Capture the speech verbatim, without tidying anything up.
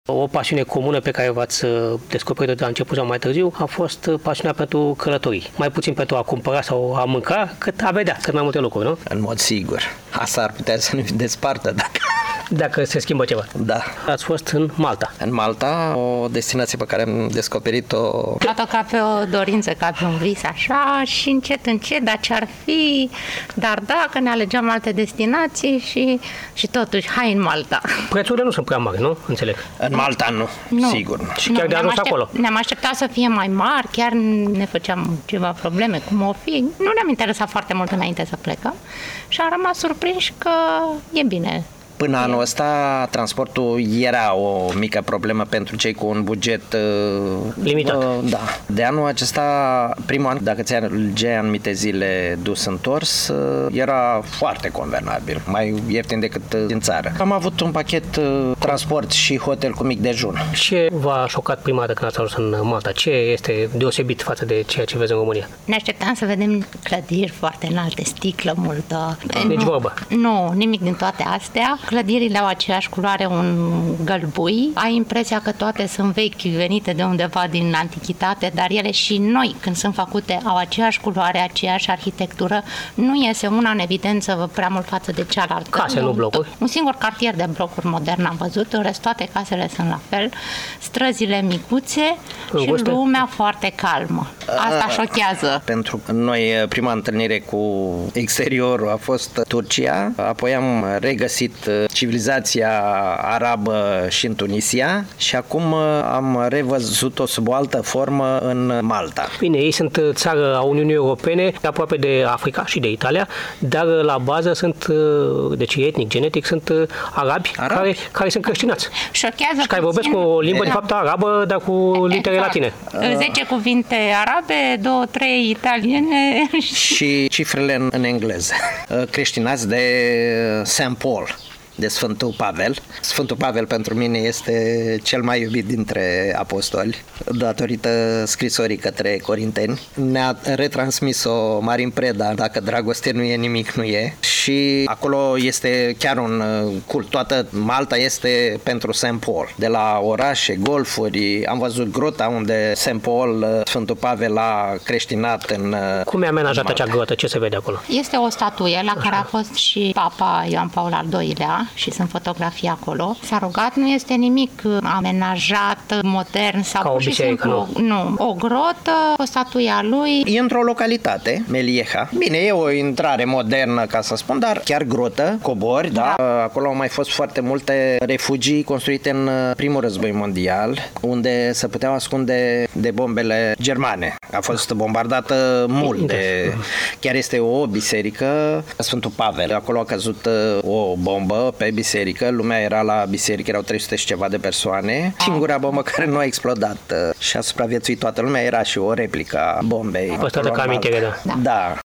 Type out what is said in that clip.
O pasiune comună pe care v-ați descoperit-o de la început sau mai târziu a fost pasiunea pentru călătorii. Mai puțin pentru a cumpăra sau a mânca, cât a vedea, cât mai multe lucruri, nu? În mod sigur. Asta ar putea să ne despartă dacă... Dacă se schimbă ceva. Da. Ați fost în Malta. În Malta, o destinație pe care am descoperit-o... Luat-o ca pe o dorință, ca pe un vis, așa, și încet, încet, dar ce-ar fi, dar dacă ne alegeam alte destinații și, și totuși, hai în Malta. Prețurile nu sunt prea mari, nu? Înțeleg. În Malta nu, nu. sigur nu. Și chiar nu, de ajuns aștept, acolo. Ne-am așteptat să fie mai mari, chiar ne făceam ceva probleme, cum o fi. Nu ne-am interesat foarte mult înainte să plecăm și am rămas surprinși că e bine. Până anul ăsta, transportul era o mică problemă pentru cei cu un buget limitat. Uh, da. De anul acesta, primul an, dacă ți algeai anumite zile dus-întors, uh, era foarte convenabil, mai ieftin decât uh, din țară. Am avut un pachet uh, transport și hotel cu mic dejun. Ce v-a șocat prima dată când ați ajuns în Malta? Ce este deosebit față de ceea ce vezi în România? Ne așteptam să vedem clădiri foarte înalte, sticlă multă. Deci vorbă. Nu, nimic din toate astea. Clădirile au aceeași culoare, un gălbui. Ai impresia că toate sunt vechi, venite de undeva din antichitate, dar ele și noi, când sunt făcute, au aceeași culoare, aceeași arhitectură. Nu iese una în evidență prea mult față de cealaltă. Case, nu blocuri? Un singur cartier de blocuri modern am văzut, în rest toate casele sunt la fel. Străzile micuțe și lumea foarte calmă. Asta șochează. Pentru noi, prima întâlnire cu exteriorul a fost Turcia, apoi am regăsit civilizația arabă și în Tunisia și acum am revăzut-o sub o altă formă în Malta. Bine, ei sunt țară a Uniunii Europene, aproape de Africa și de Italia, dar la bază sunt, deci etnic, genetic, sunt arabi, arabi? Care, care sunt creștinați. Șochează și care vorbesc cu o limbă, de fapt, arabă, dar cu litere exact. latine. zece cuvinte arabe, două, trei italiene. Și cifrele în, în engleză. Creștinați de Saint Paul, de Sfântul Pavel. Sfântul Pavel pentru mine este cel mai iubit dintre apostoli, datorită scrisorii către Corinteni. Ne-a retransmis-o Marin Preda, dacă dragoste nu e, nimic nu e. Și acolo este chiar un cult. Toată Malta este pentru Saint Paul. De la orașe, golfuri, am văzut grota unde Saint Paul, Sfântul Pavel a creștinat în... Cum e amenajată acea grotă? Ce se vede acolo? Este o statuie la care a fost și Papa Ioan Paul al doilea și sunt fotografii acolo. S-a rugat, nu este nimic amenajat, modern sau ca o biserică, nu. nu. O grotă, o statuie a lui. E într-o localitate, Melieha. Bine, e o intrare modernă, ca să spun, dar chiar grotă, cobori, da. da. Acolo au mai fost foarte multe refugii construite în primul război mondial, unde se puteau ascunde de bombele germane. A fost bombardată mult de... Chiar este o biserică, Sfântul Pavel. Acolo a căzut o bombă pe biserică, lumea era la biserică, erau trei sute și ceva de persoane. Singura bombă care nu a explodat și a supraviețuit toată lumea era și o replică a bombei. Păstrată ca amintire, da. Da.